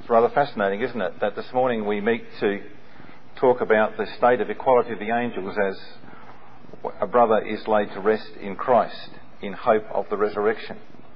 rather fascinating, isn't it, that this morning we meet to talk about the state of equality of the angels as a brother is laid to rest in Christ in hope of the resurrection.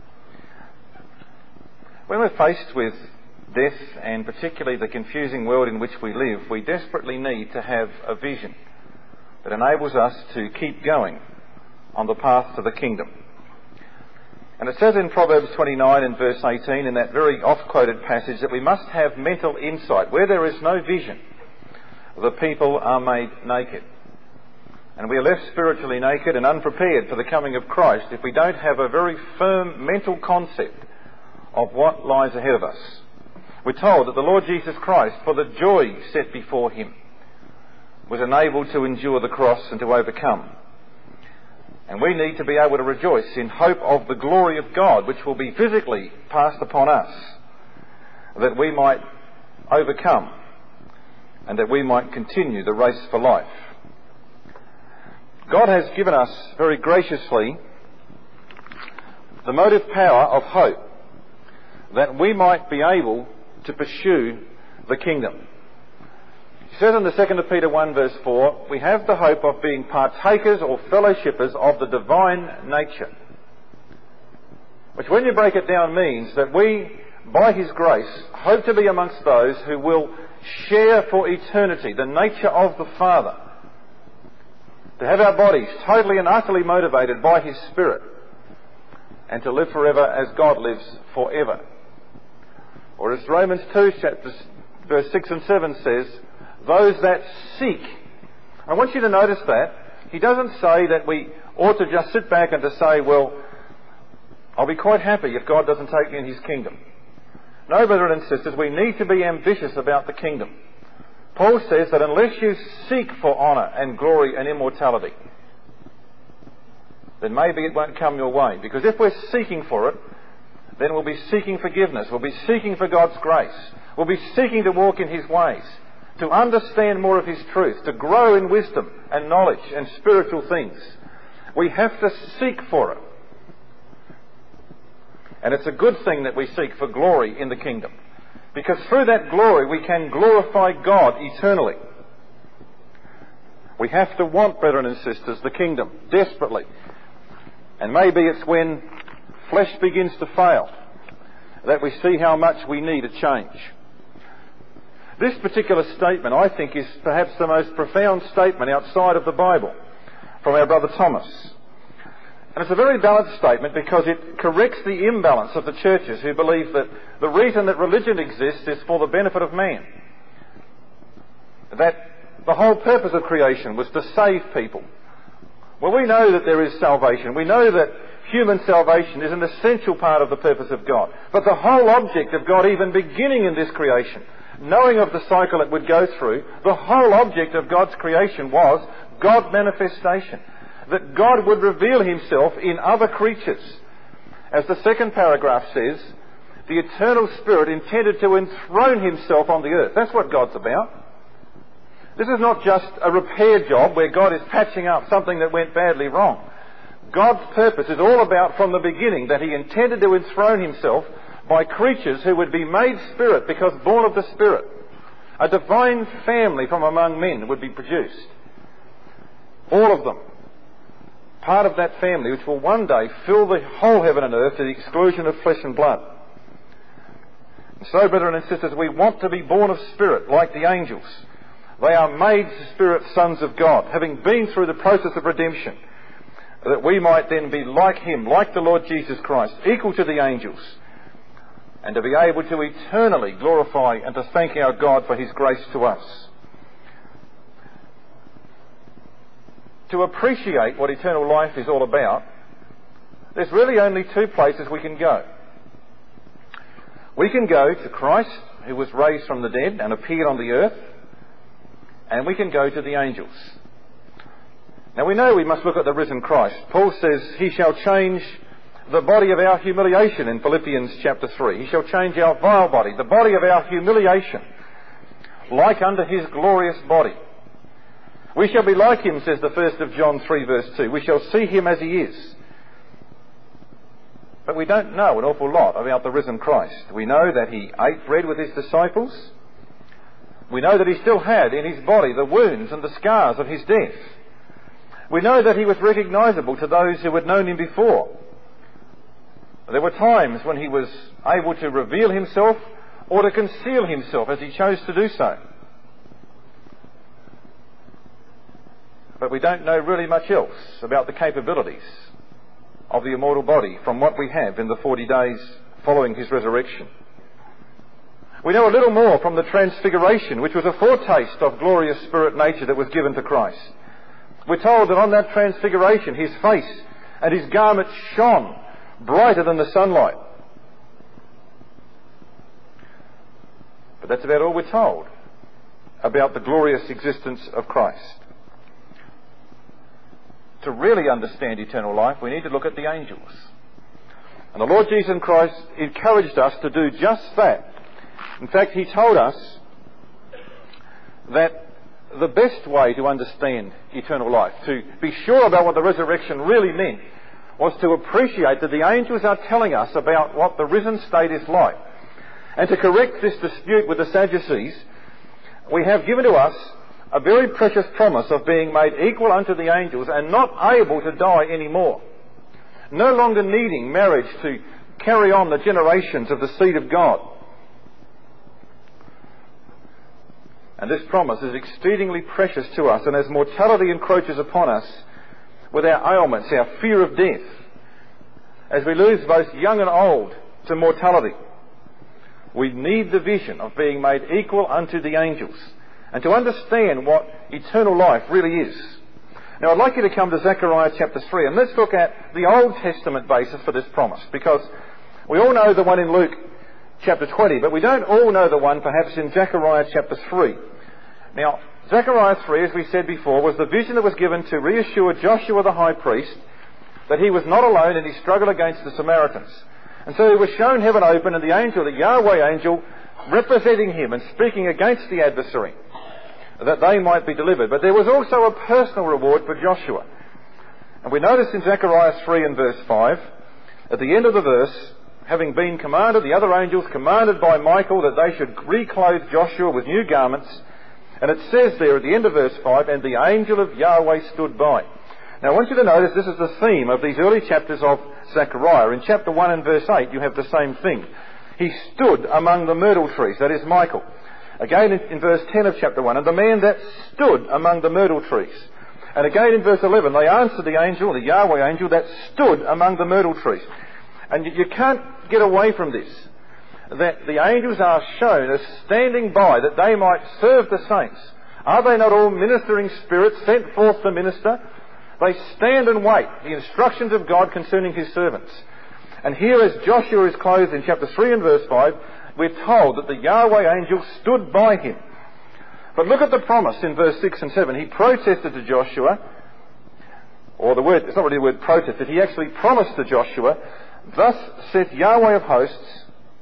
When we're faced with death, and particularly the confusing world in which we live, we desperately need to have a vision that enables us to keep going on the path to the kingdom. And it says in Proverbs 29 and verse 18, in that very oft-quoted passage, that we must have mental insight. Where there is no vision, the people are made naked. And we are left spiritually naked and unprepared for the coming of Christ if we don't have a very firm mental concept of what lies ahead of us. We're told that the Lord Jesus Christ, for the joy set before him, was enabled to endure the cross and to overcome. And we need to be able to rejoice in hope of the glory of God, which will be physically passed upon us, that we might overcome and that we might continue the race for life. God has given us very graciously the motive power of hope, that we might be able to pursue the kingdom. He says in the 2 Peter 1 verse 4, we have the hope of being partakers or fellowshippers of the divine nature. Which when you break it down means that we, by his grace, hope to be amongst those who will share for eternity the nature of the Father. To have our bodies totally and utterly motivated by his Spirit, and to live forever as God lives forever. Or as Romans 2 verse 6 and 7 says, those that seek. I want you to notice that he doesn't say that we ought to just sit back and to say, well, I'll be quite happy if God doesn't take me in his kingdom. No, brothers and sisters, we need to be ambitious about the kingdom. Paul says that unless you seek for honour and glory and immortality, then maybe it won't come your way. Because if we're seeking for it, then we'll be seeking forgiveness. We'll be seeking for God's grace. We'll be seeking to walk in his ways, to understand more of his truth, to grow in wisdom and knowledge and spiritual things. We have to seek for it. And it's a good thing that we seek for glory in the kingdom, because through that glory we can glorify God eternally. We have to want, brethren and sisters, the kingdom desperately. And maybe it's when flesh begins to fail that we see how much we need a change. This particular statement, I think, is perhaps the most profound statement outside of the Bible from our brother Thomas. And it's a very balanced statement because it corrects the imbalance of the churches who believe that the reason that religion exists is for the benefit of man. That the whole purpose of creation was to save people. Well, we know that there is salvation. We know that human salvation is an essential part of the purpose of God. But the whole object of God, even beginning in this creation, knowing of the cycle it would go through, the whole object of God's creation was God's manifestation. That God would reveal himself in other creatures. As the second paragraph says, the eternal Spirit intended to enthrone himself on the earth. That's what God's about. This is not just a repair job where God is patching up something that went badly wrong. God's purpose is all about from the beginning that he intended to enthrone himself by creatures who would be made spirit because born of the Spirit. A divine family from among men would be produced. All of them. Part of that family which will one day fill the whole heaven and earth to the exclusion of flesh and blood. And so, brethren and sisters, we want to be born of Spirit like the angels. They are made spirit sons of God, having been through the process of redemption, that we might then be like him, like the Lord Jesus Christ, equal to the angels, and to be able to eternally glorify and to thank our God for his grace to us. To appreciate what eternal life is all about, there's really only two places we can go. We can go to Christ, who was raised from the dead and appeared on the earth, and we can go to the angels. Now we know we must look at the risen Christ. Paul says he shall change the body of our humiliation in Philippians chapter 3. He shall change our vile body, the body of our humiliation, like unto his glorious body. We shall be like him, says the 1st of John 3 verse 2. We shall see him as he is. But we don't know an awful lot about the risen Christ. We know that he ate bread with his disciples. We know that he still had in his body the wounds and the scars of his death. We know that he was recognisable to those who had known him before. There were times when he was able to reveal himself or to conceal himself as he chose to do so. But we don't know really much else about the capabilities of the immortal body from what we have in the 40 days following his resurrection. We know a little more from the transfiguration, which was a foretaste of glorious spirit nature that was given to Christ. We're told that on that transfiguration his face and his garment shone brighter than the sunlight. But that's about all we're told about the glorious existence of Christ. To really understand eternal life, we need to look at the angels. And the Lord Jesus Christ encouraged us to do just that. In fact, he told us that the best way to understand eternal life, to be sure about what the resurrection really meant, was to appreciate that the angels are telling us about what the risen state is like. And to correct this dispute with the Sadducees, we have given to us a very precious promise of being made equal unto the angels and not able to die anymore. No longer needing marriage to carry on the generations of the seed of God. And this promise is exceedingly precious to us, and as mortality encroaches upon us with our ailments, our fear of death, as we lose both young and old to mortality, we need the vision of being made equal unto the angels and to understand what eternal life really is. Now I'd like you to come to Zechariah chapter 3, and let's look at the Old Testament basis for this promise, because we all know the one in Luke chapter 20, but we don't all know the one perhaps in Zechariah chapter 3. Now, Zechariah 3, as we said before, was the vision that was given to reassure Joshua the high priest that he was not alone in his struggle against the Samaritans. And so he was shown heaven open, and the angel, the Yahweh angel, representing him and speaking against the adversary, that they might be delivered. But there was also a personal reward for Joshua. And we notice in Zechariah 3 and verse 5, at the end of the verse, having been commanded, the other angels commanded by Michael that they should reclothe Joshua with new garments. And it says there at the end of verse 5, and the angel of Yahweh stood by. Now I want you to notice this is the theme of these early chapters of Zechariah. In chapter 1 and verse 8 you have the same thing. He stood among the myrtle trees, that is Michael. Again in verse 10 of chapter 1, and the man that stood among the myrtle trees. And again in verse 11, they answered the angel, the Yahweh angel, that stood among the myrtle trees. And you can't get away from this, that the angels are shown as standing by that they might serve the saints. Are they not all ministering spirits sent forth to minister? They stand and wait the instructions of God concerning his servants. And here, as Joshua is clothed in chapter 3 and verse 5, we're told that the Yahweh angel stood by him. But look at the promise in verse 6 and 7. He protested to Joshua, or the word, it's not really the word protested, he actually promised to Joshua, thus saith Yahweh of hosts,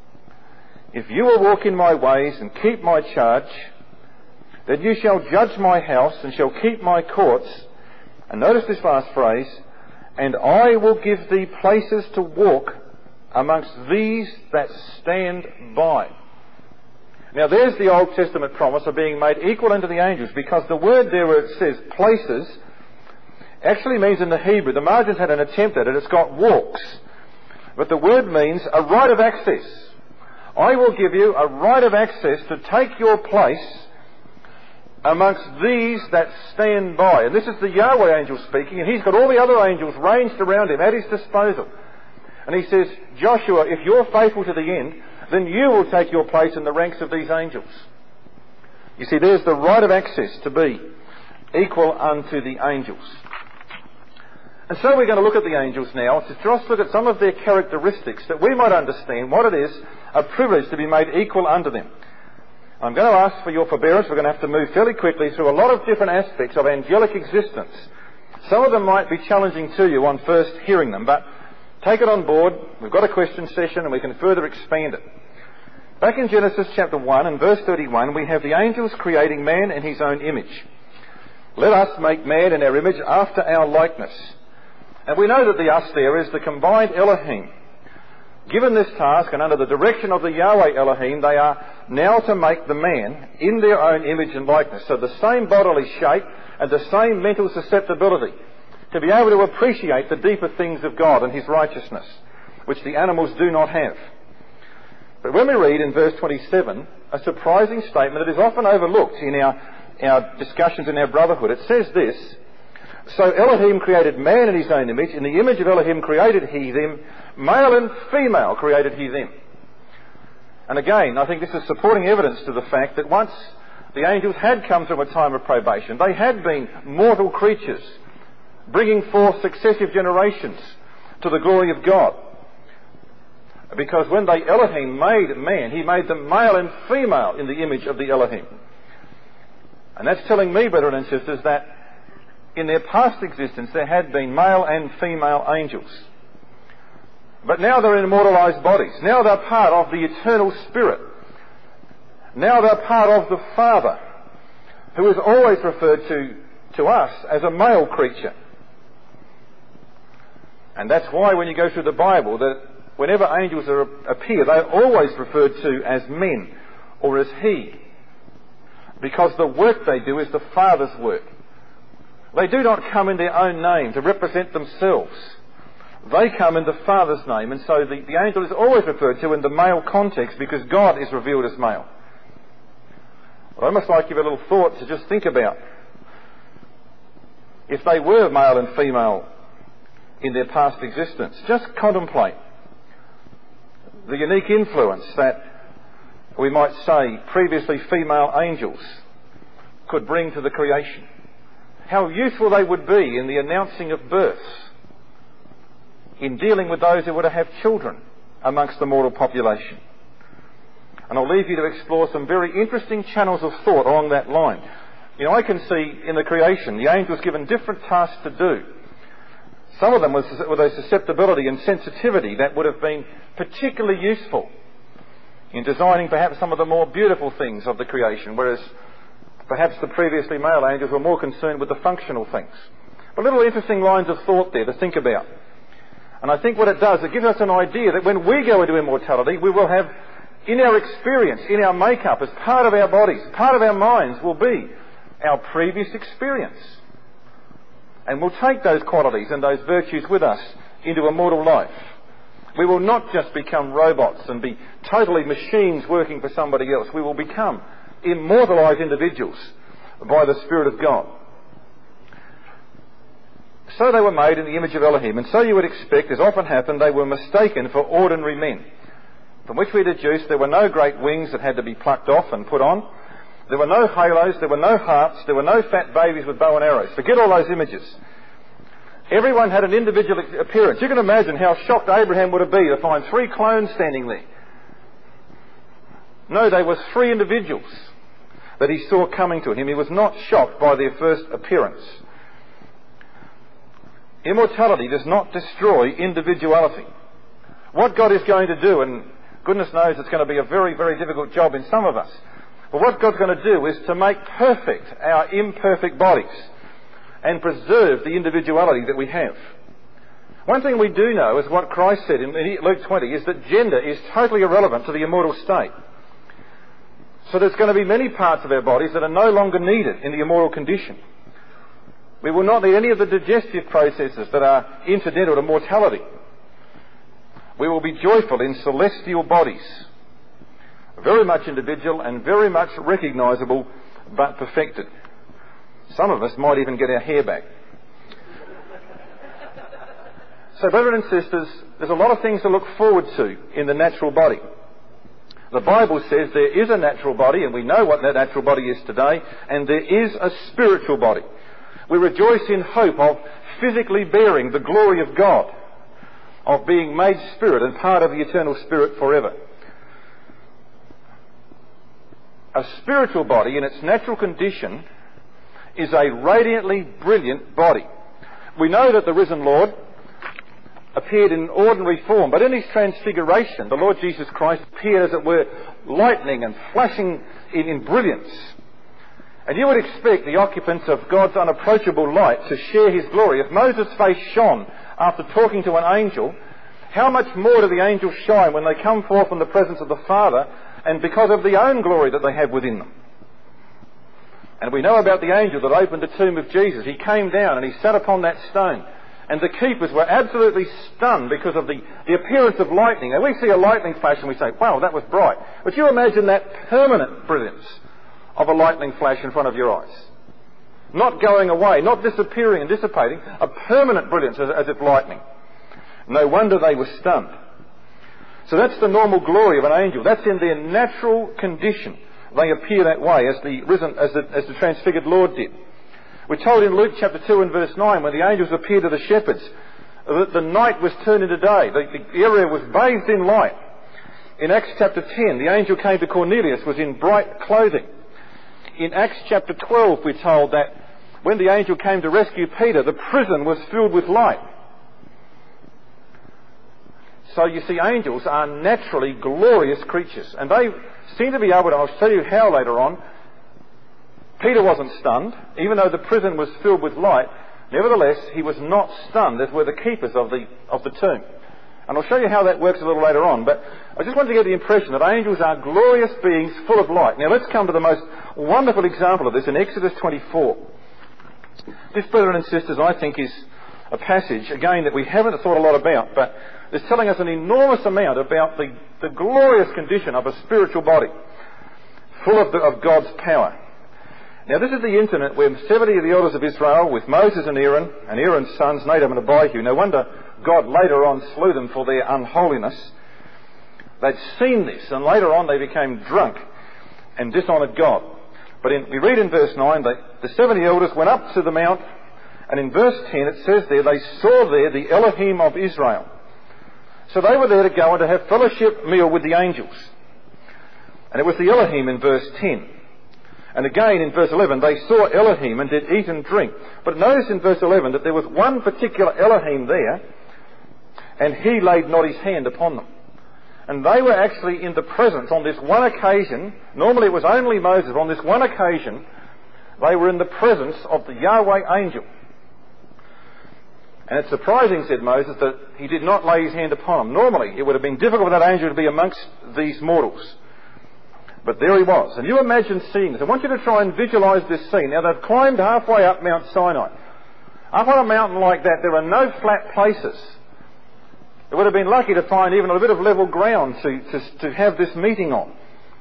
if you will walk in my ways and keep my charge, then you shall judge my house and shall keep my courts. And notice this last phrase, and I will give thee places to walk amongst these that stand by. Now there's the Old Testament promise of being made equal unto the angels, because the word there where it says places actually means in the Hebrew, the margins had an attempt at it, it's got walks. But the word means a right of access. I will give you a right of access to take your place amongst these that stand by. And this is the Yahweh angel speaking, and he's got all the other angels ranged around him at his disposal. And he says, Joshua, if you're faithful to the end, then you will take your place in the ranks of these angels. You see, there's the right of access to be equal unto the angels. And so we're going to look at the angels now to just look at some of their characteristics that we might understand what it is a privilege to be made equal unto them. I'm going to ask for your forbearance. We're going to have to move fairly quickly through a lot of different aspects of angelic existence. Some of them might be challenging to you on first hearing them, but take it on board. We've got a question session and we can further expand it. Back in Genesis chapter 1 and verse 31, we have the angels creating man in his own image. Let us make man in our image after our likeness. And we know that the us there is the combined Elohim, Given this task and under the direction of the Yahweh Elohim, they are now to make the man in their own image and likeness. So the same bodily shape and the same mental susceptibility to be able to appreciate the deeper things of God and His righteousness, which the animals do not have. But when we read in verse 27, a surprising statement that is often overlooked in our discussions in our brotherhood. It says this: "So Elohim created man in His own image. In the image of Elohim created He them. Male and female created He them." And again, I think this is supporting evidence to the fact that once the angels had come through a time of probation, they had been mortal creatures, bringing forth successive generations to the glory of God. Because when Elohim made man, He made them male and female in the image of the Elohim. And that's telling me, brethren and sisters, that in their past existence there had been male and female angels. But now they're in immortalized bodies. Now they're part of the eternal Spirit. Now they're part of the Father, who is always referred to us as a male creature. And that's why when you go through the Bible, that whenever angels appear, they're always referred to as men or as He, because the work they do is the Father's work. They do not come in their own name to represent themselves. They come in the Father's name, and so the angel is always referred to in the male context because God is revealed as male. I'd almost like to give a little thought to just think about if they were male and female in their past existence. Just contemplate the unique influence that we might say previously female angels could bring to the creation. How useful they would be in the announcing of births, in dealing with those who were to have children amongst the mortal population. And I'll leave you to explore some very interesting channels of thought along that line. You know, I can see in the creation the angels given different tasks to do. Some of them with a susceptibility and sensitivity that would have been particularly useful in designing perhaps some of the more beautiful things of the creation, whereas perhaps the previously male angels were more concerned with the functional things. But little interesting lines of thought there to think about. And I think what it does, it gives us an idea that when we go into immortality, we will have, in our experience, in our makeup, as part of our bodies, part of our minds will be our previous experience. And we'll take those qualities and those virtues with us into immortal life. We will not just become robots and be totally machines working for somebody else. We will become immortalized individuals by the Spirit of God. So they were made in the image of Elohim, and so you would expect, as often happened, they were mistaken for ordinary men, from which we deduce there were no great wings that had to be plucked off and put on. There were no halos, there were no harps, there were no fat babies with bow and arrows. Forget all those images. Everyone had an individual appearance. You can imagine how shocked Abraham would have been to find 3 clones standing there. No, they were 3 individuals that he saw coming to him. He was not shocked by their first appearance. Immortality does not destroy individuality. What God is going to do, and goodness knows it's going to be a very, very difficult job in some of us, but what God's going to do is to make perfect our imperfect bodies and preserve the individuality that we have. One thing we do know is what Christ said in Luke 20, is that gender is totally irrelevant to the immortal state. So there's going to be many parts of our bodies that are no longer needed in the immortal condition. We will not need any of the digestive processes that are incidental to mortality. We will be joyful in celestial bodies, very much individual and very much recognisable, but perfected. Some of us might even get our hair back. So, brethren and sisters, there's a lot of things to look forward to in the natural body. The Bible says there is a natural body, and we know what that natural body is today, and there is a spiritual body. We rejoice in hope of physically bearing the glory of God, of being made spirit and part of the eternal Spirit forever. A spiritual body in its natural condition is a radiantly brilliant body. We know that the risen Lord appeared in ordinary form, but in his transfiguration, the Lord Jesus Christ appeared, as it were, lightning and flashing in brilliance. And you would expect the occupants of God's unapproachable light to share his glory. If Moses' face shone after talking to an angel, how much more do the angels shine when they come forth from the presence of the Father and because of the own glory that they have within them? And we know about the angel that opened the tomb of Jesus. He came down and he sat upon that stone. And the keepers were absolutely stunned because of the appearance of lightning. Now we see a lightning flash and we say, wow, that was bright. But you imagine that permanent brilliance of a lightning flash in front of your eyes. Not going away, not disappearing and dissipating, a permanent brilliance as if lightning. No wonder they were stunned. So that's the normal glory of an angel. That's in their natural condition. They appear that way as the transfigured Lord did. We're told in Luke chapter 2 and verse 9, when the angels appeared to the shepherds, that the night was turned into day. The area was bathed in light. In Acts chapter 10, the angel came to Cornelius, was in bright clothing. In Acts chapter 12, we're told that when the angel came to rescue Peter, the prison was filled with light. So you see, angels are naturally glorious creatures, and they seem to be able to, I'll tell you how later on. Peter wasn't stunned, even though the prison was filled with light. Nevertheless, he was not stunned, as were the keepers of the tomb. And I'll show you how that works a little later on, but I just wanted to get the impression that angels are glorious beings full of light. Now let's come to the most wonderful example of this in Exodus 24. This, brethren and sisters, I think is a passage, again, that we haven't thought a lot about, but it's telling us an enormous amount about the glorious condition of a spiritual body, full of God's power. Now this is the incident where 70 of the elders of Israel, with Moses and Aaron's sons, Nadab and Abihu, no wonder God later on slew them for their unholiness. They'd seen this, and later on they became drunk and dishonoured God. But we read in verse 9 that the 70 elders went up to the mount, and in verse 10 it says there, they saw there the Elohim of Israel. So they were there to go and to have fellowship meal with the angels. And it was the Elohim in verse 10. And again in verse 11, they saw Elohim and did eat and drink. But notice in verse 11 that there was one particular Elohim there, and he laid not his hand upon them. And they were actually in the presence on this one occasion. Normally it was only Moses. On this one occasion, they were in the presence of the Yahweh angel. And it's surprising, said Moses, that he did not lay his hand upon them. Normally it would have been difficult for that angel to be amongst these mortals. But there he was. And you imagine seeing this. I want you to try and visualise this scene. Now they've climbed halfway up Mount Sinai. Up on a mountain like that, there are no flat places. It would have been lucky to find even a bit of level ground to have this meeting on.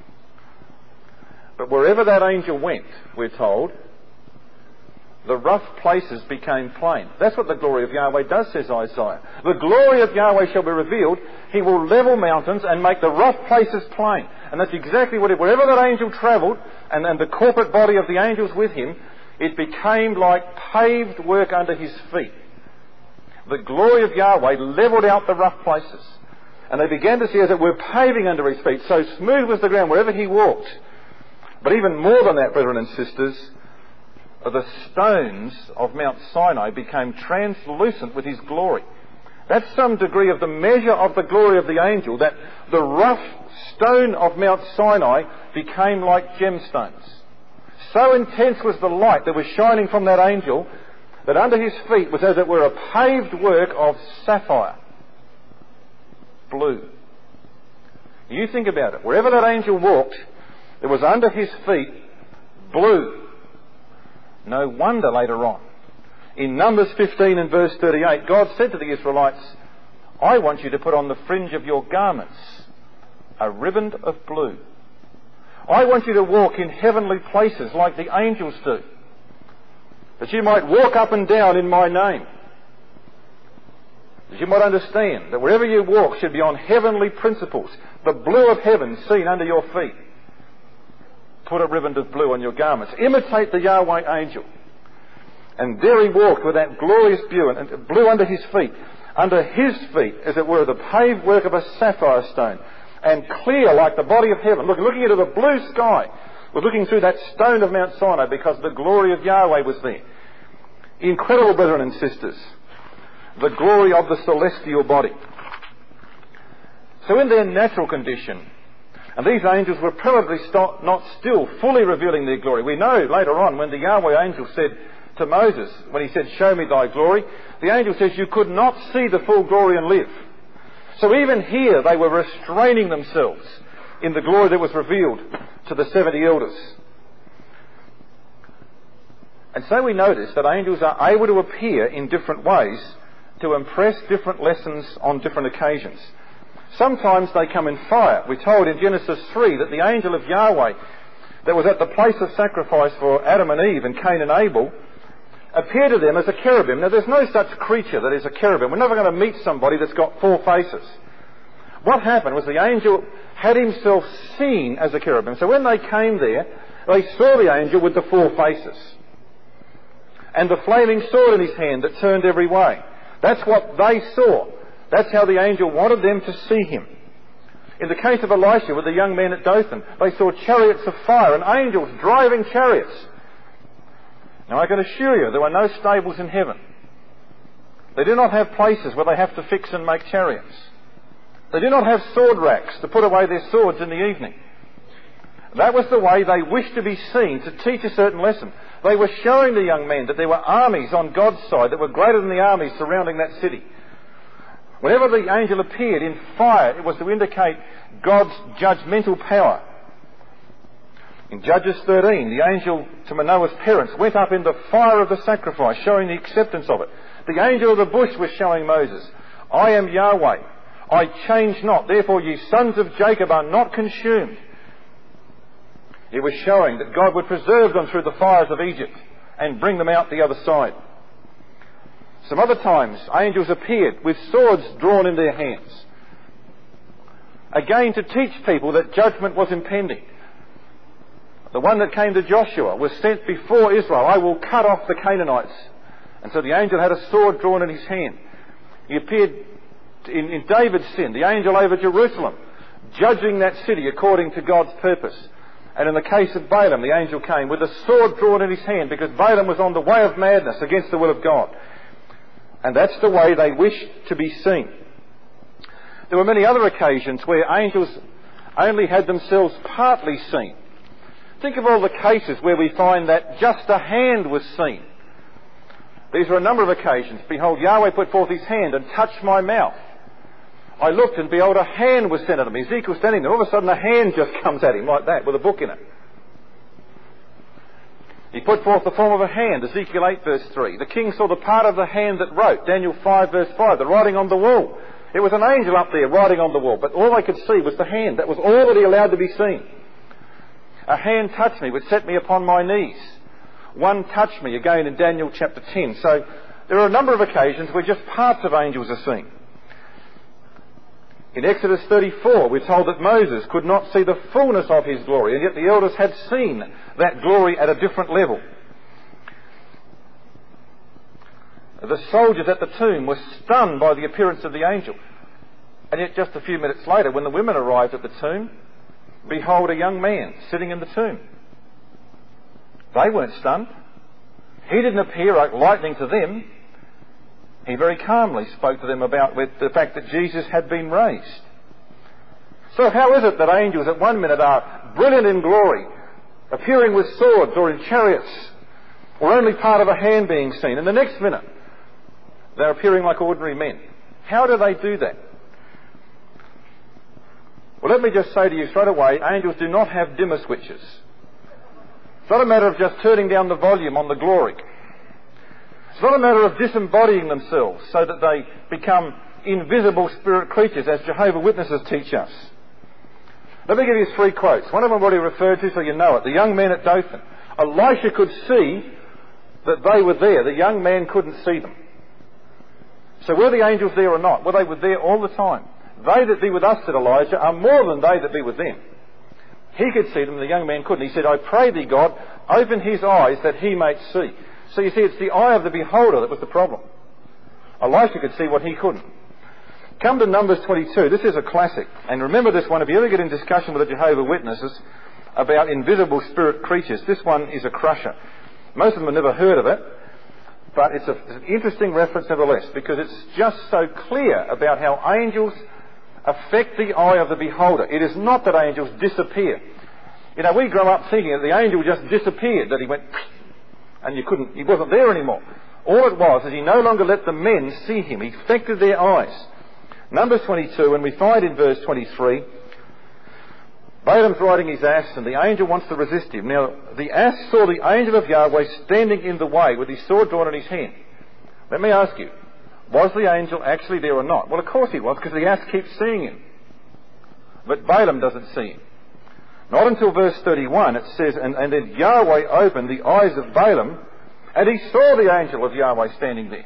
But wherever that angel went, we're told, the rough places became plain. That's what the glory of Yahweh does, says Isaiah. The glory of Yahweh shall be revealed. He will level mountains and make the rough places plain. And that's exactly what wherever that angel travelled, and the corporate body of the angels with him, it became like paved work under his feet. The glory of Yahweh levelled out the rough places. And they began to see, as it were, paving under his feet. So smooth was the ground wherever he walked. But even more than that, brethren and sisters, the stones of Mount Sinai became translucent with his glory. That's some degree of the measure of the glory of the angel, that the rough stone of Mount Sinai became like gemstones. So intense was the light that was shining from that angel that under his feet was, as it were, a paved work of sapphire. Blue. You think about it. Wherever that angel walked, there was under his feet blue. No wonder later on, in Numbers 15 and verse 38, God said to the Israelites, I want you to put on the fringe of your garments a riband of blue. I want you to walk in heavenly places like the angels do, that you might walk up and down in my name. That you might understand that wherever you walk should be on heavenly principles, the blue of heaven seen under your feet. Put a riband of blue on your garments. Imitate the Yahweh angel. And there he walked with that glorious blue under his feet. Under his feet, as it were, the paved work of a sapphire stone. And clear like the body of heaven. Looking into the blue sky. Was looking through that stone of Mount Sinai because the glory of Yahweh was there. Incredible, brethren and sisters. The glory of the celestial body. So in their natural condition, and these angels were probably not still fully revealing their glory. We know later on when the Yahweh angel said to Moses, when he said, show me thy glory, the angel says, you could not see the full glory and live. So even here they were restraining themselves in the glory that was revealed to the 70 elders. And so we notice that angels are able to appear in different ways to impress different lessons on different occasions. Sometimes they come in fire. We're told in Genesis 3 that the angel of Yahweh that was at the place of sacrifice for Adam and Eve and Cain and Abel appeared to them as a cherubim. Now there's no such creature that is a cherubim. We're never going to meet somebody that's got 4 faces. What happened was the angel had himself seen as a cherubim. So when they came there, they saw the angel with the 4 faces and the flaming sword in his hand that turned every way. That's what they saw. That's how the angel wanted them to see him. In the case of Elisha with the young men at Dothan, they saw chariots of fire and angels driving chariots. Now I can assure you there are no stables in heaven. They do not have places where they have to fix and make chariots. They do not have sword racks to put away their swords in the evening. That was the way they wished to be seen, to teach a certain lesson. They were showing the young men that there were armies on God's side that were greater than the armies surrounding that city. Whenever the angel appeared in fire, it was to indicate God's judgmental power. In Judges 13, the angel to Manoah's parents went up in the fire of the sacrifice, showing the acceptance of it. The angel of the bush was showing Moses, I am Yahweh, I change not, therefore ye sons of Jacob are not consumed. It was showing that God would preserve them through the fires of Egypt and bring them out the other side. Some other times, angels appeared with swords drawn in their hands. Again, to teach people that judgment was impending. The one that came to Joshua was sent before Israel. I will cut off the Canaanites. And so the angel had a sword drawn in his hand. He appeared in David's sin, the angel over Jerusalem, judging that city according to God's purpose. And in the case of Balaam, the angel came with a sword drawn in his hand because Balaam was on the way of madness against the will of God. And that's the way they wished to be seen. There were many other occasions where angels only had themselves partly seen. Think of all the cases where we find that just a hand was seen. These were a number of occasions. Behold, Yahweh put forth his hand and touched my mouth. I looked and behold, a hand was sent at him. Ezekiel standing there. All of a sudden a hand just comes at him like that with a book in it. He put forth the form of a hand, Ezekiel 8 verse 3. The king saw the part of the hand that wrote, Daniel 5 verse 5, the writing on the wall. It was an angel up there writing on the wall, but all they could see was the hand. That was all that he allowed to be seen. A hand touched me, which set me upon my knees. One touched me, again in Daniel chapter 10. So there are a number of occasions where just parts of angels are seen. In Exodus 34, we're told that Moses could not see the fullness of his glory, and yet the elders had seen that glory at a different level. The soldiers at the tomb were stunned by the appearance of the angel. And yet just a few minutes later, when the women arrived at the tomb, behold, a young man sitting in the tomb. They weren't stunned. He didn't appear like lightning to them. He very calmly spoke to them about the fact that Jesus had been raised. So how is it that angels at one minute are brilliant in glory, appearing with swords or in chariots, or only part of a hand being seen, and the next minute they're appearing like ordinary men? How do they do that? Well, let me just say to you straight away, angels do not have dimmer switches. It's not a matter of just turning down the volume on the glory. It's not a matter of disembodying themselves so that they become invisible spirit creatures, as Jehovah's Witnesses teach us. Let me give you 3 quotes. One of them I've already referred to, so you know it. The young man at Dothan. Elisha could see that they were there. The young man couldn't see them. So were the angels there or not? Well, they were there all the time. They that be with us, said Elijah, are more than they that be with them. He could see them, the young man couldn't. He said, I pray thee, God, open his eyes that he might see. So you see, it's the eye of the beholder that was the problem. Elisha could see what he couldn't. Come to Numbers 22. This is a classic. And remember this one, if you ever get in discussion with the Jehovah's Witnesses about invisible spirit creatures, this one is a crusher. Most of them have never heard of it, but it's an interesting reference nevertheless, because it's just so clear about how angels affect the eye of the beholder. It is not that angels disappear. You know, we grow up thinking that the angel just disappeared, that he went and he wasn't there anymore. All it was is he no longer let the men see him. He affected their eyes. Numbers 22, and we find in verse 23, Balaam's riding his ass and the angel wants to resist him. Now, the ass saw the angel of Yahweh standing in the way with his sword drawn in his hand. Let me ask you, was the angel actually there or not? Well, of course he was, because the ass keeps seeing him. But Balaam doesn't see him. Not until verse 31 it says, and then Yahweh opened the eyes of Balaam, and he saw the angel of Yahweh standing there.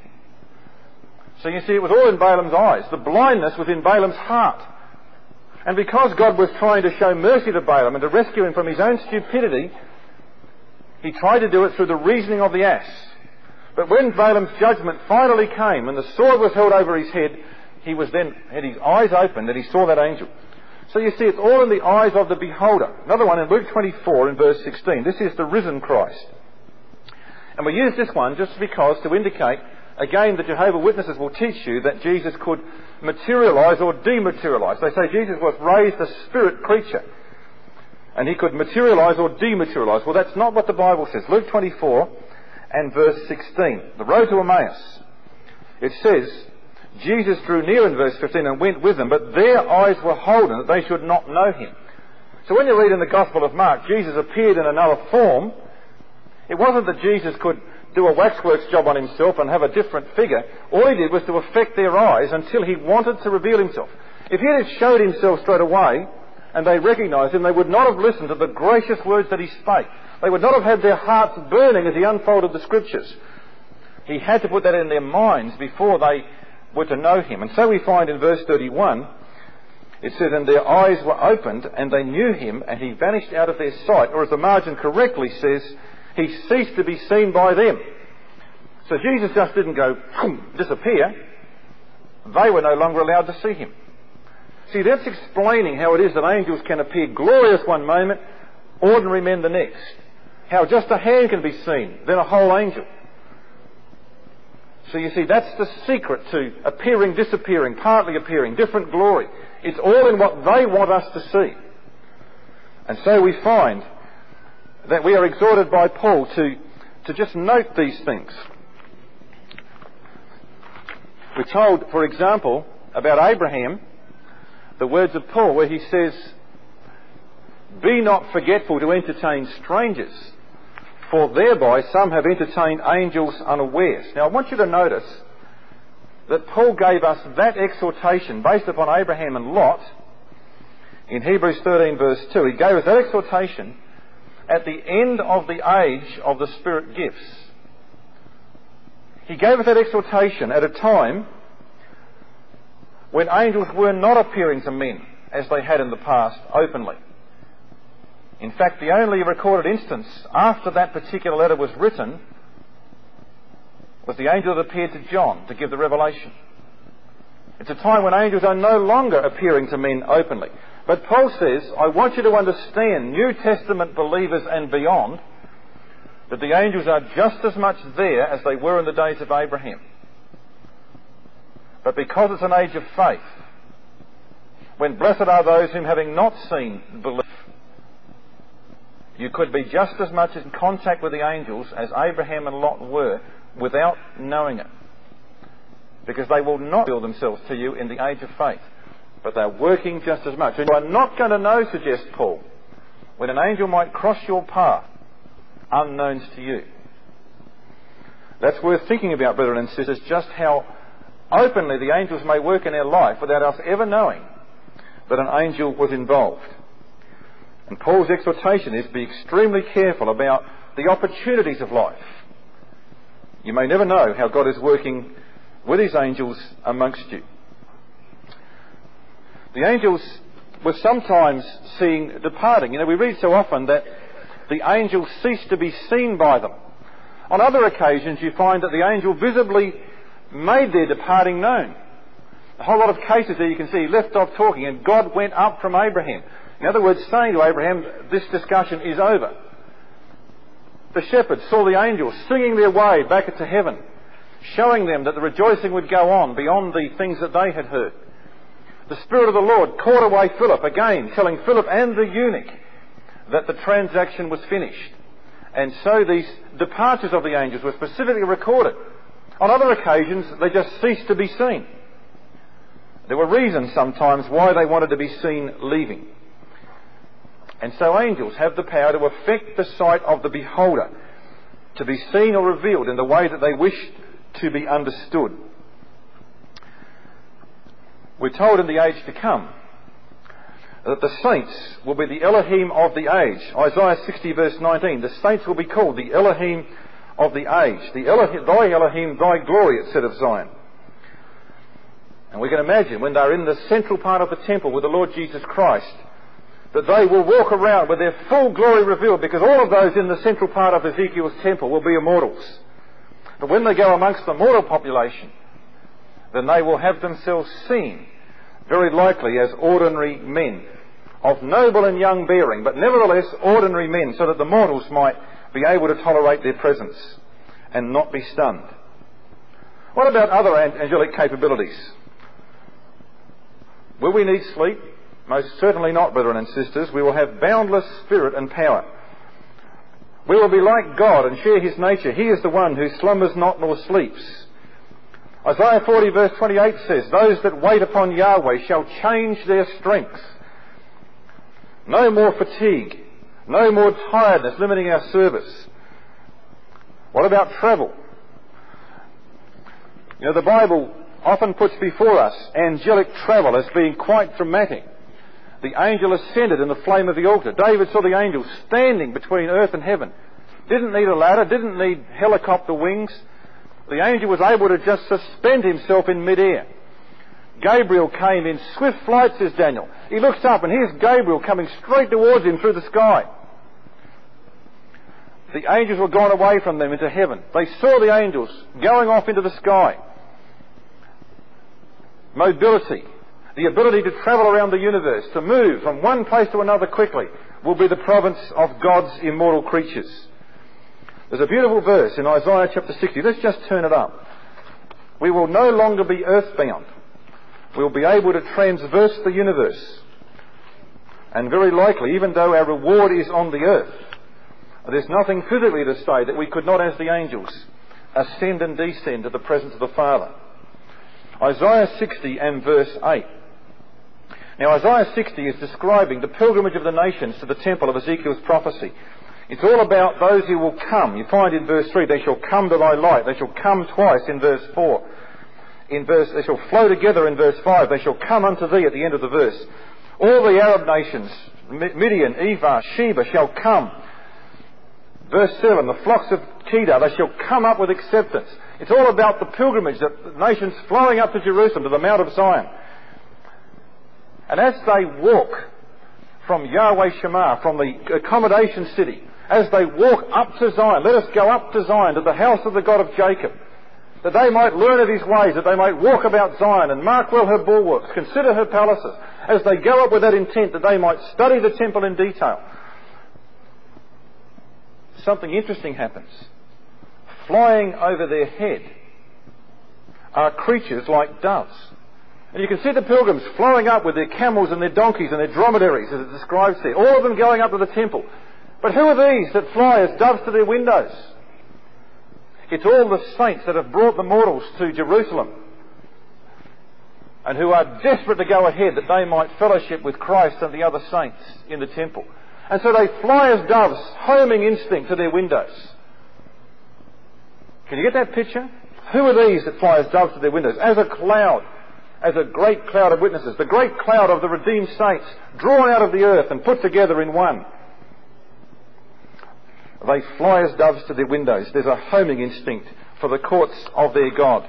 So you see, it was all in Balaam's eyes. The blindness was in Balaam's heart. And because God was trying to show mercy to Balaam and to rescue him from his own stupidity, he tried to do it through the reasoning of the ass. But when Balaam's judgment finally came and the sword was held over his head, he was then had his eyes opened and he saw that angel. So you see, it's all in the eyes of the beholder. Another one in Luke 24 in verse 16. This is the risen Christ. And we use this one just because to indicate, again, the Jehovah's Witnesses will teach you that Jesus could materialise or dematerialise. They say Jesus was raised a spirit creature and he could materialise or dematerialise. Well, that's not what the Bible says. Luke 24 and verse 16, the road to Emmaus. It says, Jesus drew near in verse 15 and went with them, but their eyes were holden that they should not know him. So when you read in the Gospel of Mark, Jesus appeared in another form. It wasn't that Jesus could do a waxworks job on himself and have a different figure. All he did was to affect their eyes until he wanted to reveal himself. If he had showed himself straight away and they recognised him, they would not have listened to the gracious words that he spake. They would not have had their hearts burning as he unfolded the Scriptures. He had to put that in their minds before they were to know him. And so we find in verse 31, it says, and their eyes were opened and they knew him and he vanished out of their sight. Or as the margin correctly says, he ceased to be seen by them. So Jesus just didn't go, disappear. They were no longer allowed to see him. See, that's explaining how it is that angels can appear glorious one moment, ordinary men the next. How just a hand can be seen, then a whole angel. So you see, that's the secret to appearing, disappearing, partly appearing, different glory. It's all in what they want us to see. And so we find that we are exhorted by Paul to just note these things. We're told, for example, about Abraham, the words of Paul where he says, be not forgetful to entertain strangers, for thereby some have entertained angels unawares. Now I want you to notice that Paul gave us that exhortation based upon Abraham and Lot in Hebrews 13 verse 2. He gave us that exhortation at the end of the age of the Spirit gifts. He gave us that exhortation at a time when angels were not appearing to men as they had in the past openly. In fact, the only recorded instance after that particular letter was written was the angel that appeared to John to give the revelation. It's a time when angels are no longer appearing to men openly. But Paul says, I want you to understand, New Testament believers and beyond, that the angels are just as much there as they were in the days of Abraham. But because it's an age of faith, when blessed are those whom having not seen believe, you could be just as much in contact with the angels as Abraham and Lot were without knowing it. Because they will not reveal themselves to you in the age of faith. But they're working just as much. And you are not going to know, suggests Paul, when an angel might cross your path, unknowns to you. That's worth thinking about, brethren and sisters, just how openly the angels may work in our life without us ever knowing that an angel was involved. And Paul's exhortation is, be extremely careful about the opportunities of life. You may never know how God is working with his angels amongst you. The angels were sometimes seen departing. You know, we read so often that the angels ceased to be seen by them. On other occasions, you find that the angel visibly made their departing known. A whole lot of cases there you can see he left off talking and God went up from Abraham. In other words, saying to Abraham, this discussion is over. The shepherds saw the angels singing their way back into heaven, showing them that the rejoicing would go on beyond the things that they had heard. The Spirit of the Lord caught away Philip again, telling Philip and the eunuch that the transaction was finished. And so these departures of the angels were specifically recorded. On other occasions, they just ceased to be seen. There were reasons sometimes why they wanted to be seen leaving. And so angels have the power to affect the sight of the beholder, to be seen or revealed in the way that they wish to be understood. We're told in the age to come that the saints will be the Elohim of the age. Isaiah 60 verse 19, the saints will be called the Elohim of the age. Thy Elohim, thy glory, it said of Zion. And we can imagine when they're in the central part of the temple with the Lord Jesus Christ, that they will walk around with their full glory revealed, because all of those in the central part of Ezekiel's temple will be immortals. But when they go amongst the mortal population, then they will have themselves seen, very likely as ordinary men, of noble and young bearing, but nevertheless ordinary men, so that the mortals might be able to tolerate their presence and not be stunned. What about other angelic capabilities? Will we need sleep? Most certainly not, brethren and sisters. We will have boundless spirit and power. We will be like God and share his nature. He is the one who slumbers not nor sleeps. Isaiah 40 verse 28 says, those that wait upon Yahweh shall change their strength. No more fatigue, no more tiredness limiting our service. What about travel? You know, the Bible often puts before us angelic travel as being quite dramatic. The angel ascended in the flame of the altar. David saw the angel standing between earth and heaven. Didn't need a ladder, didn't need helicopter wings. The angel was able to just suspend himself in midair. Gabriel came in swift flight, says Daniel. He looks up and here's Gabriel coming straight towards him through the sky. The angels were gone away from them into heaven. They saw the angels going off into the sky. Mobility, the ability to travel around the universe, to move from one place to another quickly, will be the province of God's immortal creatures. There's a beautiful verse in Isaiah chapter 60. Let's just turn it up. We will no longer be earthbound. We'll be able to transverse the universe. And very likely, even though our reward is on the earth, there's nothing physically to say that we could not, as the angels, ascend and descend to the presence of the Father. Isaiah 60 and verse 8. Now Isaiah 60 is describing the pilgrimage of the nations to the temple of Ezekiel's prophecy. It's all about those who will come. You find in verse 3, they shall come to thy light. They shall come twice in verse 4. They shall flow together in verse 5. They shall come unto thee at the end of the verse. All the Arab nations, Midian, Ephah, Sheba, shall come. Verse 7, the flocks of Kedar, they shall come up with acceptance. It's all about the pilgrimage, the nations flowing up to Jerusalem, to the Mount of Zion. And as they walk from Yahweh Shammah, from the accommodation city, as they walk up to Zion, let us go up to Zion, to the house of the God of Jacob, that they might learn of his ways, that they might walk about Zion and mark well her bulwarks, consider her palaces, as they go up with that intent that they might study the temple in detail. Something interesting happens. Flying over their head are creatures like doves. And you can see the pilgrims flowing up with their camels and their donkeys and their dromedaries, as it describes there, all of them going up to the temple. But who are these that fly as doves to their windows? It's all the saints that have brought the mortals to Jerusalem and who are desperate to go ahead that they might fellowship with Christ and the other saints in the temple. And so they fly as doves, homing instinct to their windows. Can you get that picture? Who are these that fly as doves to their windows? As a cloud, as a great cloud of witnesses, the great cloud of the redeemed saints, drawn out of the earth and put together in one. They fly as doves to their windows. There's a homing instinct for the courts of their God.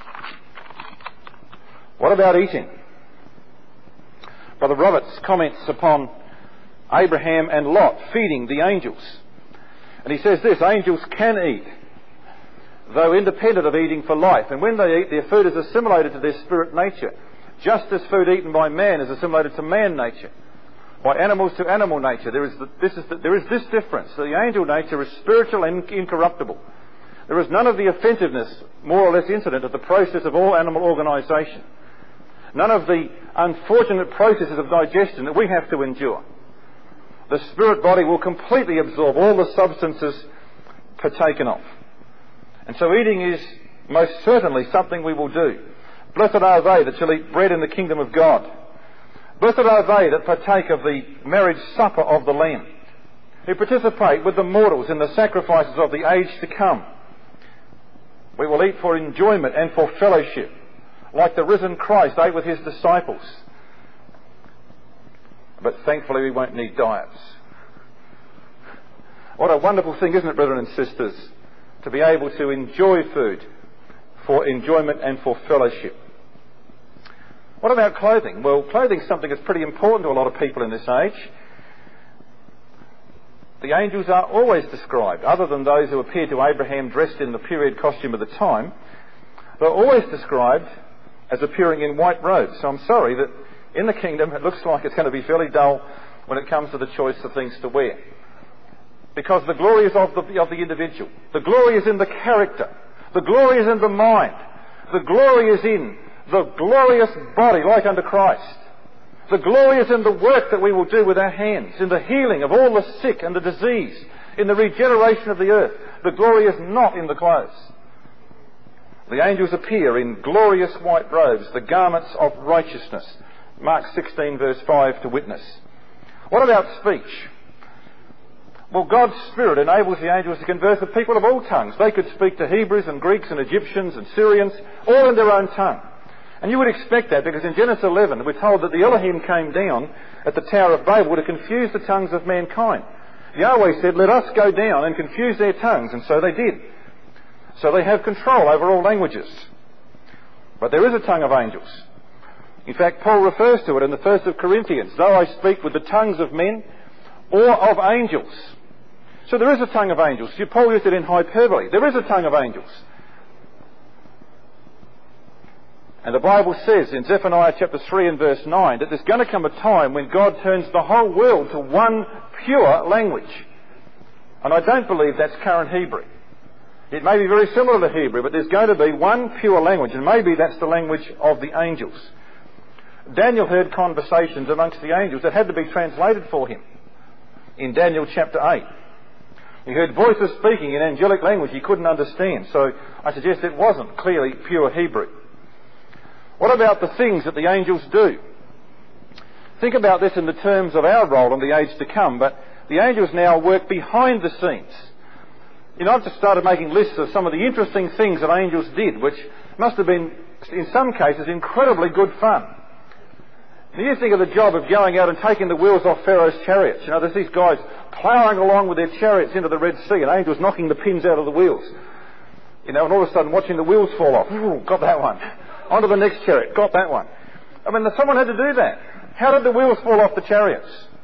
What about eating? Brother Roberts comments upon Abraham and Lot feeding the angels. And he says this, angels can eat, though independent of eating for life. And when they eat, their food is assimilated to their spirit nature, just as food eaten by man is assimilated to man nature. By animals to animal nature, there is this difference. The angel nature is spiritual and incorruptible. There is none of the offensiveness, more or less incident, of the process of all animal organisation. None of the unfortunate processes of digestion that we have to endure. The spirit body will completely absorb all the substances partaken of. And so eating is most certainly something we will do. Blessed are they that shall eat bread in the kingdom of God. Blessed are they that partake of the marriage supper of the Lamb, who participate with the mortals in the sacrifices of the age to come. We will eat for enjoyment and for fellowship, like the risen Christ ate with his disciples. But thankfully we won't need diets. What a wonderful thing, isn't it, brethren and sisters, to be able to enjoy food for enjoyment and for fellowship. What about clothing? Well, clothing is something that's pretty important to a lot of people in this age. The angels are always described, other than those who appeared to Abraham dressed in the period costume of the time, they're always described as appearing in white robes. So I'm sorry that in the kingdom it looks like it's going to be fairly dull when it comes to the choice of things to wear. Because the glory is of the individual. The glory is in the character. The glory is in the mind. The glory is in the glorious body like unto Christ. The glory is in the work that we will do with our hands, in the healing of all the sick and the diseased, in the regeneration of the earth. The glory is not in the clothes. The angels appear in glorious white robes, the garments of righteousness. Mark 16 verse 5 to witness. What about speech? Well, God's Spirit enables the angels to converse with people of all tongues. They could speak to Hebrews and Greeks and Egyptians and Syrians, all in their own tongue. And you would expect that, because in Genesis 11 we're told that the Elohim came down at the Tower of Babel to confuse the tongues of mankind. Yahweh said, let us go down and confuse their tongues, and so they did. So they have control over all languages. But there is a tongue of angels. In fact, Paul refers to it in the 1st of Corinthians, though I speak with the tongues of men or of angels. So there is a tongue of angels. Paul used it in hyperbole. There is a tongue of angels. And the Bible says in Zephaniah chapter 3 and verse 9 that there's going to come a time when God turns the whole world to one pure language. And I don't believe that's current Hebrew. It may be very similar to Hebrew, but there's going to be one pure language, and maybe that's the language of the angels. Daniel heard conversations amongst the angels that had to be translated for him in Daniel chapter 8. He heard voices speaking in angelic language he couldn't understand, so I suggest it wasn't clearly pure Hebrew. What about the things that the angels do? Think about this in the terms of our role in the age to come, but the angels now work behind the scenes. You know, I've just started making lists of some of the interesting things that angels did, which must have been, in some cases, incredibly good fun. And you think of the job of going out and taking the wheels off Pharaoh's chariots. You know, there's these guys ploughing along with their chariots into the Red Sea, and angels knocking the pins out of the wheels. You know, and all of a sudden watching the wheels fall off. Ooh, got that one. Onto the next chariot, got that one. I mean, someone had to do that. How did the wheels fall off the chariots?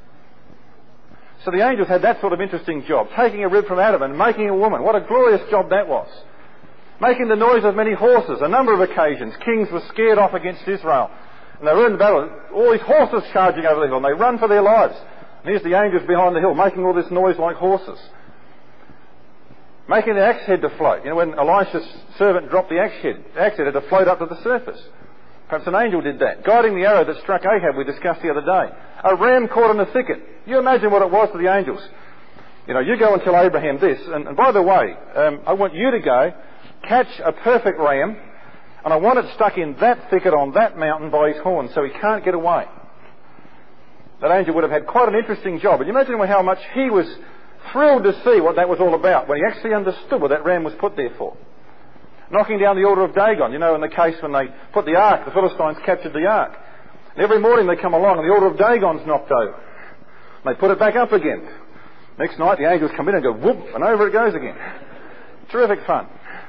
So the angels had that sort of interesting job, taking a rib from Adam and making a woman. What a glorious job that was. Making the noise of many horses. A number of occasions, kings were scared off against Israel. And they were in battle, all these horses charging over the hill, and they run for their lives. And here's the angels behind the hill, making all this noise like horses. Making the axe head to float. You know, when Elisha's servant dropped the axe head had to float up to the surface. Perhaps an angel did that. Guiding the arrow that struck Ahab, we discussed the other day. A ram caught in a thicket. You imagine what it was to the angels. You know, you go and tell Abraham this, and by the way, I want you to go, catch a perfect ram, and I want it stuck in that thicket on that mountain by his horns so he can't get away. That angel would have had quite an interesting job. And you imagine how much he was thrilled to see what that was all about when he actually understood what that ram was put there for. Knocking down the altar of Dagon, you know, in the case when they put the ark, the Philistines captured the ark. And every morning they come along and the altar of Dagon's knocked over. They put it back up again. Next night the angels come in and go whoop, and over it goes again. Terrific fun.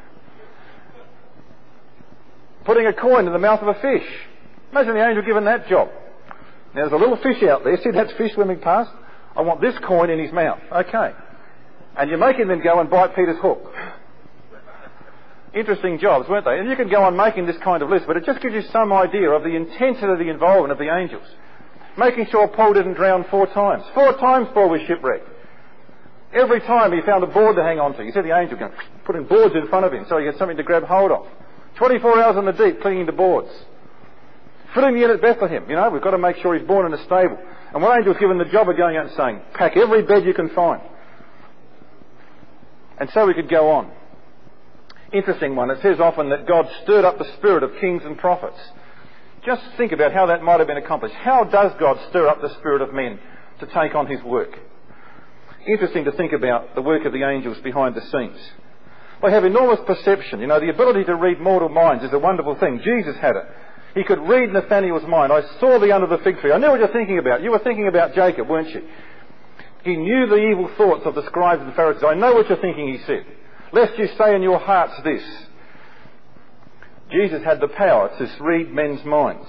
Putting a coin in the mouth of a fish. Imagine the angel given that job. Now there's a little fish out there. See that fish swimming past? I want this coin in his mouth. Okay. And you make him then go and bite Peter's hook. Interesting jobs, weren't they? And you can go on making this kind of list, but it just gives you some idea of the intensity of the involvement of the angels. Making sure Paul didn't drown 4 times. 4 times Paul was shipwrecked. Every time he found a board to hang on to. You see the angel going, putting boards in front of him so he had something to grab hold of. 24 hours in the deep clinging to boards. Filling the inn at Bethlehem. You know, we've got to make sure he's born in a stable. And one angel's given the job of going out and saying, pack every bed you can find. And so we could go on. Interesting one. It says often that God stirred up the spirit of kings and prophets. Just think about how that might have been accomplished. How does God stir up the spirit of men to take on his work? Interesting to think about the work of the angels behind the scenes. They have enormous perception. You know, the ability to read mortal minds is a wonderful thing. Jesus had it. He could read Nathanael's mind. I saw thee under the fig tree. I know what you're thinking about. You were thinking about Jacob, weren't you? He knew the evil thoughts of the scribes and Pharisees. I know what you're thinking, he said. Lest you say in your hearts this. Jesus had the power to read men's minds.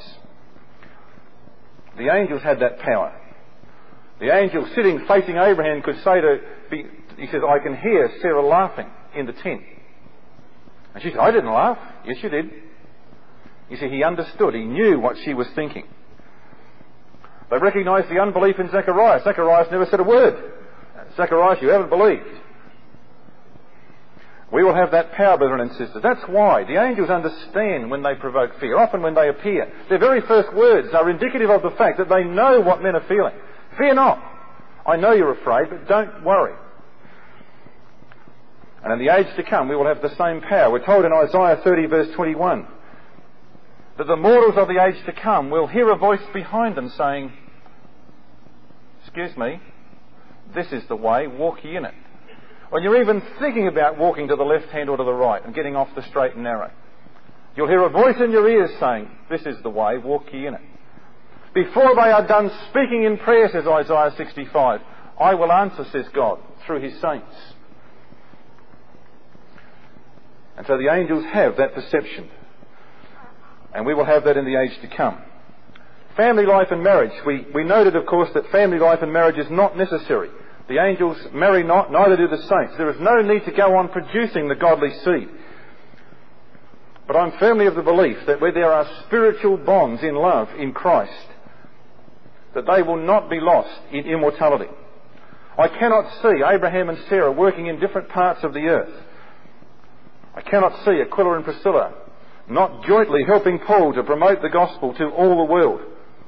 The angels had that power. The angel sitting facing Abraham could say he says, I can hear Sarah laughing in the tent. And she said, I didn't laugh. Yes, you did. You see, he understood. He knew what she was thinking. They recognised the unbelief in Zacharias. Zacharias never said a word. Zacharias, you haven't believed. We will have that power, brethren and sisters. That's why the angels understand when they provoke fear, often when they appear. Their very first words are indicative of the fact that they know what men are feeling. Fear not. I know you're afraid, but don't worry. And in the age to come, we will have the same power. We're told in Isaiah 30 verse 21 that the mortals of the age to come will hear a voice behind them saying, excuse me, this is the way, walk ye in it. When you're even thinking about walking to the left hand or to the right and getting off the straight and narrow, you'll hear a voice in your ears saying, this is the way, walk ye in it. Before they are done speaking in prayer, says Isaiah 65, I will answer, says God, through his saints. And so the angels have that perception. And we will have that in the age to come. Family life and marriage. We noted, of course, that family life and marriage is not necessary. The angels marry not, neither do the saints. There is no need to go on producing the godly seed. But I'm firmly of the belief that where there are spiritual bonds in love in Christ, that they will not be lost in immortality. I cannot see Abraham and Sarah working in different parts of the earth. I cannot see Aquila and Priscilla not jointly helping Paul to promote the gospel to all the world.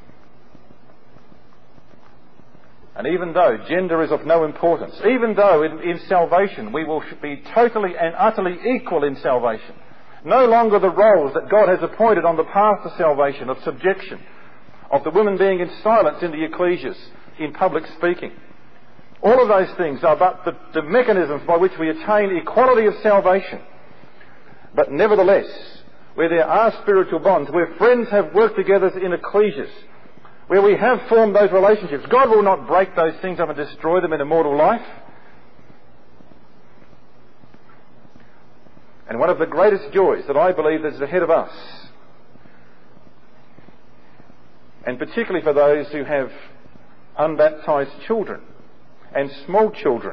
And even though gender is of no importance, even though in salvation we will be totally and utterly equal in salvation, no longer the roles that God has appointed on the path to salvation of subjection, of the women being in silence in the ecclesias, in public speaking. All of those things are but the mechanisms by which we attain equality of salvation. But nevertheless, where there are spiritual bonds, where friends have worked together in ecclesias, where we have formed those relationships, God will not break those things up and destroy them in a mortal life. And one of the greatest joys that I believe is ahead of us, and particularly for those who have unbaptized children and small children,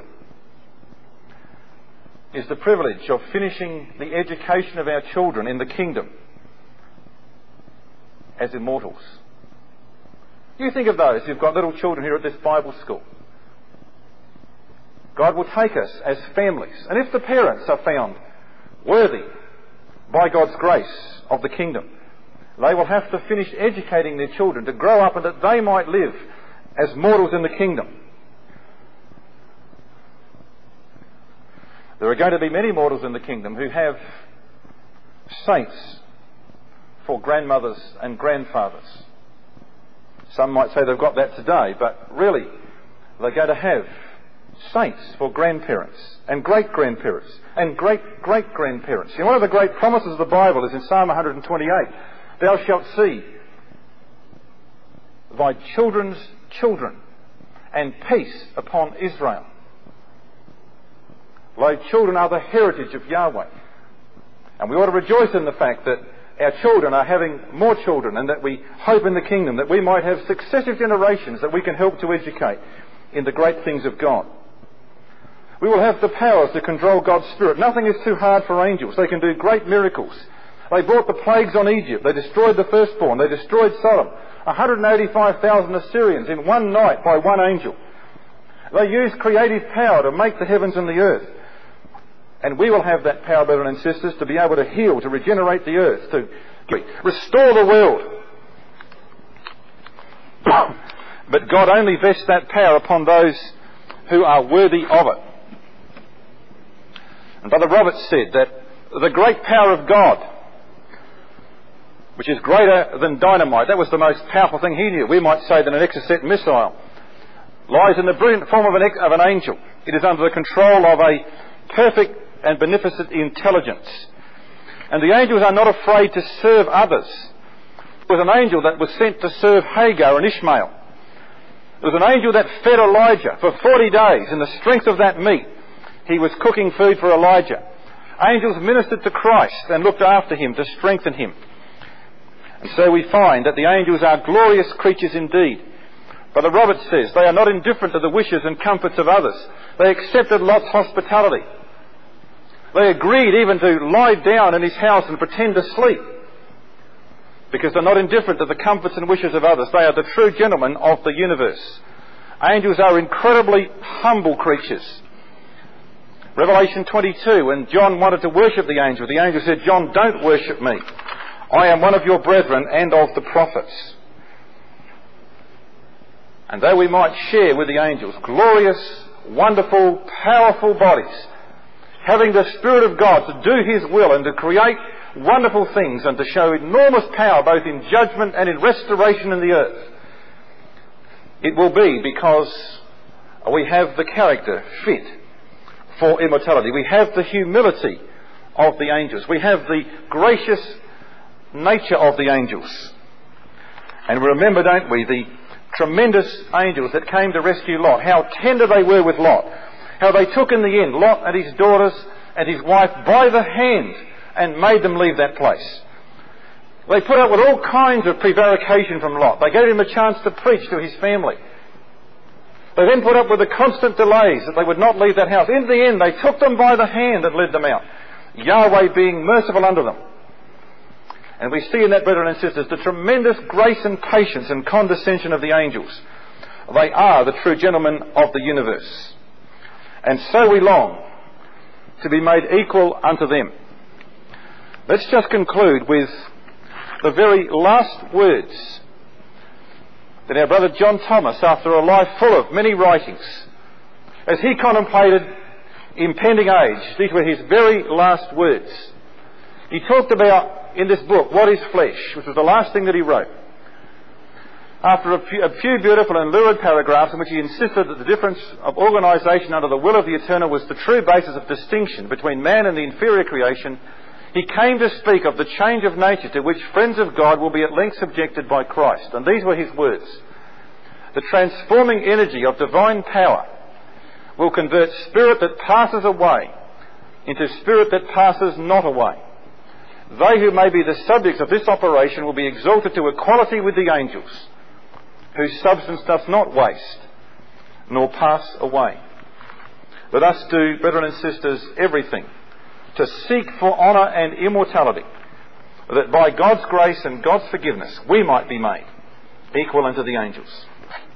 is the privilege of finishing the education of our children in the kingdom as immortals. You think of those who've got little children here at this Bible school. God will take us as families, and if the parents are found worthy by God's grace of the kingdom, they will have to finish educating their children to grow up and that they might live as mortals in the kingdom. There are going to be many mortals in the kingdom who have saints for grandmothers and grandfathers. Some might say they've got that today, but really they're going to have saints for grandparents and great-grandparents and great-great-grandparents. You know, one of the great promises of the Bible is in Psalm 128. Thou shalt see thy children's children and peace upon Israel. Thy children are the heritage of Yahweh. And we ought to rejoice in the fact that our children are having more children and that we hope in the kingdom that we might have successive generations that we can help to educate in the great things of God. We will have the powers to control God's Spirit. Nothing is too hard for angels. They can do great miracles. They brought the plagues on Egypt. They destroyed the firstborn. They destroyed Sodom. 185,000 Assyrians in one night by one angel. They used creative power to make the heavens and the earth. And we will have that power, brethren and sisters, to be able to heal, to regenerate the earth, to restore the world. But God only vests that power upon those who are worthy of it. And Brother Roberts said that the great power of God, which is greater than dynamite. That was the most powerful thing he knew. We might say that an Exocet missile lies in the brilliant form of an angel. It is under the control of a perfect and beneficent intelligence. And the angels are not afraid to serve others. There was an angel that was sent to serve Hagar and Ishmael. There was an angel that fed Elijah for 40 days. In the strength of that meat, he was cooking food for Elijah. Angels ministered to Christ and looked after him to strengthen him. And so we find that the angels are glorious creatures indeed. Brother Roberts says they are not indifferent to the wishes and comforts of others. They accepted Lot's hospitality. They agreed even to lie down in his house and pretend to sleep, because they're not indifferent to the comforts and wishes of others. They are the true gentlemen of the universe. Angels are incredibly humble creatures. Revelation 22, when John wanted to worship the angel said, "John, don't worship me. I am one of your brethren and of the prophets." And though we might share with the angels glorious, wonderful, powerful bodies, having the Spirit of God to do His will and to create wonderful things and to show enormous power both in judgment and in restoration in the earth, it will be because we have the character fit for immortality. We have the humility of the angels. We have the gracious nature of the angels. And we remember, don't we, the tremendous angels that came to rescue Lot, how tender they were with Lot, how they took in the end Lot and his daughters and his wife by the hand and made them leave that place. They put up with all kinds of prevarication from Lot. They gave him a chance to preach to his family. They then put up with the constant delays that they would not leave that house. In the end, they took them by the hand and led them out, Yahweh being merciful unto them. And we see in that, brethren and sisters, the tremendous grace and patience and condescension of the angels. They are the true gentlemen of the universe. And so we long to be made equal unto them. Let's just conclude with the very last words that our brother John Thomas, after a life full of many writings, as he contemplated impending age, these were his very last words. He talked about, in this book, What is Flesh, which was the last thing that he wrote. After a few beautiful and lurid paragraphs in which he insisted that the difference of organisation under the will of the Eternal was the true basis of distinction between man and the inferior creation, he came to speak of the change of nature to which friends of God will be at length subjected by Christ. And these were his words. The transforming energy of divine power will convert spirit that passes away into spirit that passes not away. They who may be the subjects of this operation will be exalted to equality with the angels, whose substance doth not waste, nor pass away. Let us do, brethren and sisters, everything to seek for honour and immortality, that by God's grace and God's forgiveness we might be made equal unto the angels.